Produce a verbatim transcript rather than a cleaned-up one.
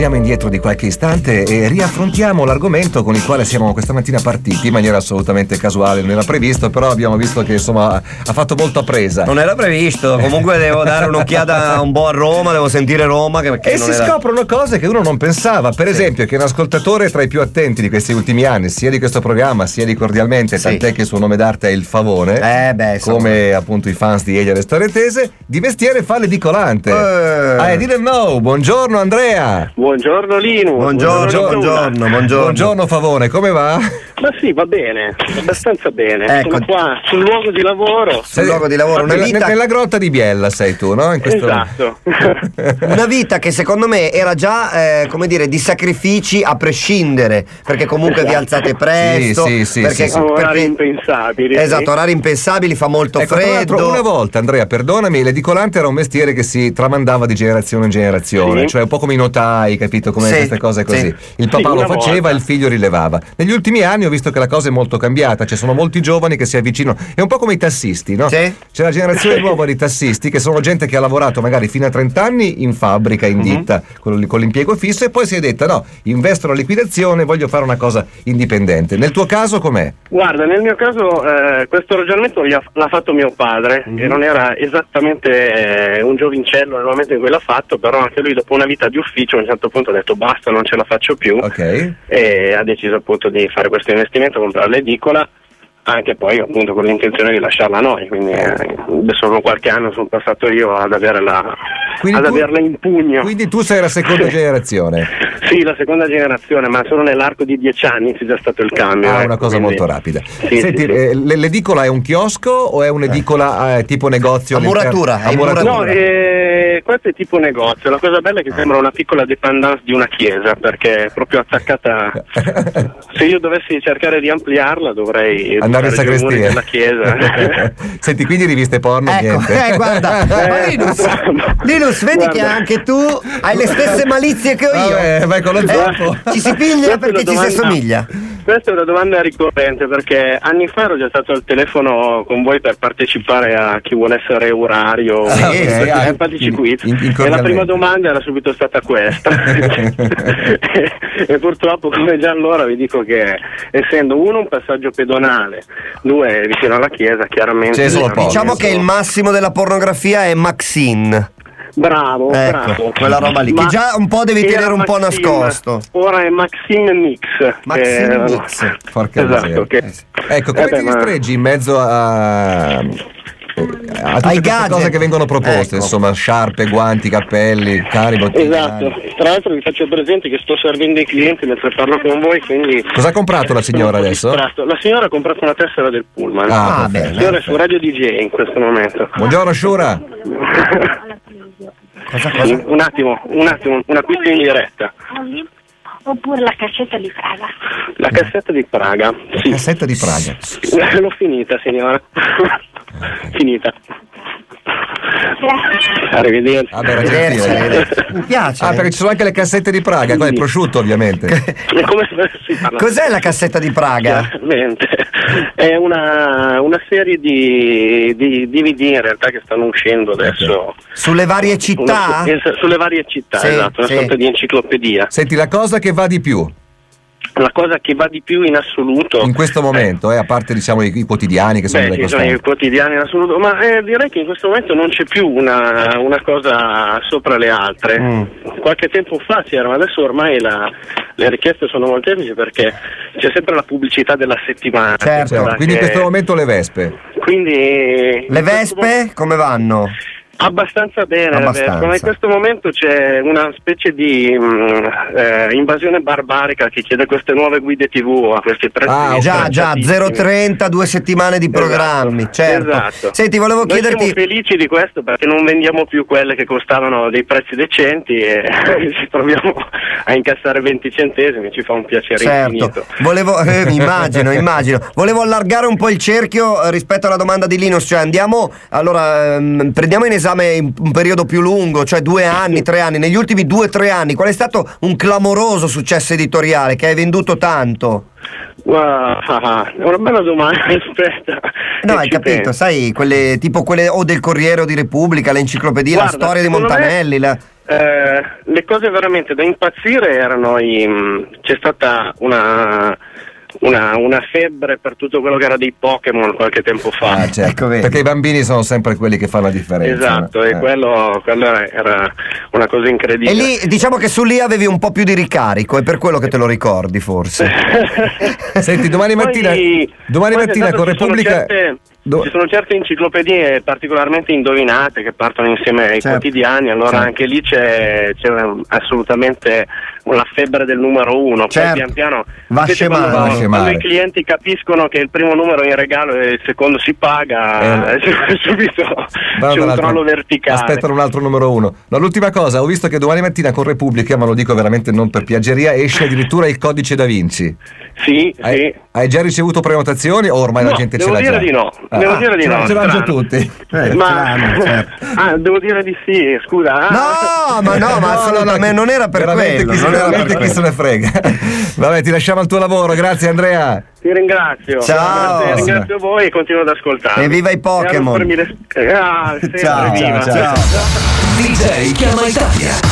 torniamo indietro di qualche istante e riaffrontiamo l'argomento con il quale siamo questa mattina partiti in maniera assolutamente casuale, non era previsto, però abbiamo visto che insomma ha fatto molta presa. Non era previsto, comunque devo dare un'occhiata un po' a Roma, devo sentire Roma che, che e non si era... scoprono cose che uno non pensava, per sì. esempio che un ascoltatore tra i più attenti di questi ultimi anni, sia di questo programma sia di Cordialmente, sì. tant'è che il suo nome d'arte è il Favone, eh beh, come so. appunto i fans di Elia Storie di mestiere fa l'edicolante. Eh. I didn't know. Buongiorno Andrea. Buongiorno Lino. Buongiorno, buongiorno, buongiorno, buongiorno. Buongiorno Favone, come va? Ma sì, va bene, abbastanza bene. Ecco. Sono qua sul luogo di lavoro. Sul sei, luogo di lavoro, una nella, vita... nella grotta di Biella sei tu, no? In questo... Esatto. Una vita che secondo me era già, eh, come dire, di sacrifici a prescindere, perché comunque esatto. vi alzate presto, sì, sì, perché, sì, sì. perché... orari impensabili. Esatto, orari impensabili, fa molto ecco, freddo. Una volta, Andrea, perdonami, l'edicolante era un mestiere che si tramandava di generazione in generazione, sì. cioè un po' come i notai, capito? Come sì, queste cose così. Sì. Il papà sì, lo faceva volta. e il figlio rilevava. Negli ultimi anni ho visto che la cosa è molto cambiata, ci sono molti giovani che si avvicinano, è un po' come i tassisti, no? Sì. C'è la generazione nuova di tassisti che sono gente che ha lavorato magari fino a trenta anni in fabbrica, in ditta, uh-huh. con, con l'impiego fisso, e poi si è detta no, investo la liquidazione, voglio fare una cosa indipendente. Nel tuo caso com'è? Guarda, nel mio caso eh, questo ragionamento l'ha fatto mio padre, uh-huh. che non era esattamente eh, un giovincello nel momento in cui l'ha fatto, però anche lui dopo una vita di ufficio a un certo punto ha detto basta, non ce la faccio più, okay. e ha deciso appunto di fare questo investimento, comprare l'edicola, anche poi appunto con l'intenzione di lasciarla a noi, quindi eh, adesso con qualche anno sono passato io ad avere la, quindi ad tu, averla in pugno. Quindi tu sei la seconda generazione? Sì, la seconda generazione, ma solo nell'arco di dieci anni c'è già stato il cambio. Ah, ecco, una cosa quindi... molto rapida. Sì, Senti, sì, sì. Eh, l'edicola è un chiosco o è un'edicola eh, tipo negozio? A muratura, a muratura. No, eh, questo è tipo negozio. La cosa bella è che sembra una piccola dépendance di una chiesa, perché è proprio attaccata. Se io dovessi cercare di ampliarla dovrei andare in sacrestia della chiesa. Senti, quindi riviste porno? Ecco, niente. Eh, guarda, eh, Linus, Linus, vedi guarda. che anche tu hai le stesse malizie che ho io. Vabbè, vai con lo zoppo. Eh, ci si piglia perché ci si assomiglia. Questa è una domanda ricorrente, perché anni fa ero già stato al telefono con voi per partecipare a Chi vuole essere Eurario, ah, okay. questi ah, simpatici in, quiz, in, in e la prima domanda era subito stata questa. e, e purtroppo, come già allora, vi dico che essendo uno un passaggio pedonale, due vicino alla chiesa, chiaramente diciamo che il massimo della pornografia è Maxine. Bravo, ecco, bravo. Quella roba lì, Ma che già un po' devi tenere un Maxime, po' nascosto. Ora è Maxime Mix. Maxime eh, Mix. Porca esatto, che... Ecco, come eh beh, ti ma... distreggi in mezzo a... a tutte ai queste cose che vengono proposte, ecco. insomma, sciarpe, guanti, cappelli, cari, bottiglie. Esatto, tra l'altro vi faccio presente che sto servendo i clienti mentre parlo con voi, quindi... Cosa ha comprato la signora adesso? Distratto. La signora ha comprato una tessera del Pullman. Ah, ah bene. La signora è su Radio D J in questo momento. Buongiorno Shura. Cosa, cosa? Un attimo, un attimo, un acquisto in diretta. Oppure la cassetta di Praga. La cassetta di Praga. Sì. La cassetta di Praga. L'ho finita, signora. Finita. Arrivederci. Ah, beh, era gentile. Arrivederci. Mi piace. Ah, perché ci sono anche le cassette di Praga, qua è prosciutto ovviamente. Come si parla? Cos'è la cassetta di Praga? Chiaramente. È una, una serie di, di D V D in realtà che stanno uscendo adesso. Sulle varie città? Una, sulle varie città, sì, esatto, una sì. sorta di enciclopedia. Senti, la cosa che va di più La cosa che va di più in assoluto in questo momento, eh, a parte diciamo i, i quotidiani che sono beh, delle che sono costanti. i quotidiani in assoluto, ma eh, direi che in questo momento non c'è più una, una cosa sopra le altre. Mm. Qualche tempo fa c'era, ma adesso ormai la, le richieste sono molteplici perché c'è sempre la pubblicità della settimana. Certo. Cioè, quindi in che, questo momento le vespe. Quindi Le vespe come vanno? Abbastanza bene, Abbastanza. ma in questo momento c'è una specie di mh, eh, invasione barbarica che chiede queste nuove guide tivù a questi prezzi. Ah, Già, già, zero trenta, due settimane di programmi, esatto, certo. esatto. Senti, volevo Noi chiederti... siamo felici di questo perché non vendiamo più quelle che costavano dei prezzi decenti e ci troviamo a incassare venti centesimi, ci fa un piacere Certo, infinito. volevo, eh, immagino, immagino. Volevo allargare un po' il cerchio eh, rispetto alla domanda di Linus, cioè andiamo, allora, ehm, prendiamo in esame esame in un periodo più lungo, cioè due anni, tre anni. Negli ultimi due, tre anni, qual è stato un clamoroso successo editoriale che hai venduto tanto? Wow, è una bella domanda, aspetta. No, hai Ci capito, penso. sai, quelle tipo quelle o del Corriere o di Repubblica, le enciclopedie, Guarda, la storia di secondo Montanelli. me, la... eh, le cose veramente da impazzire erano i, mh, c'è stata una, una, una febbre per tutto quello che era dei Pokémon qualche tempo fa. Ah, certo, Ecco, vedi. perché i bambini sono sempre quelli che fanno la differenza. Esatto, no? e Eh. quello, quello era, era una cosa incredibile. E lì diciamo che su lì avevi un po' più di ricarico, è per quello che te lo ricordi forse. Senti, domani mattina, Poi- domani poi mattina c'è stato- con ci sono Repubblica. certe- Do- Ci sono certe enciclopedie particolarmente indovinate che partono insieme ai Certo. quotidiani, allora Certo. anche lì c'è, c'è assolutamente la febbre del numero uno. Certo. Poi pian piano Va a invece scemare. quando, Va a quando scemare. i clienti capiscono che il primo numero è in regalo e il secondo si paga, Eh. subito Vanno c'è un dall'altro- crollo verticale. Aspettano un altro numero uno. No, l'ultima cosa, ho visto che domani mattina con Repubblica, ma lo dico veramente non per piaggeria, esce addirittura il codice Da Vinci. Sì, Hai, sì. hai già ricevuto prenotazioni o ormai No, la gente ce devo l'ha dire già? di no, Ah, devo dire di ce no, l'hanno- ce l'hanno già strano. tutti. Eh, Ma ce l'hanno, certo. ah, devo dire di sì, scusa. ah. No, ma no, ma assolutamente non era per veramente quello. chi, Non era per veramente chi quello. se ne frega. Vabbè, ti lasciamo al tuo lavoro, grazie Andrea. Ti ringrazio. Ciao. Grazie, ringrazio voi e continuo ad ascoltare. Evviva i Pokémon. Ah, sempre Ciao, viva. ciao, ciao. D J Chiama Italia.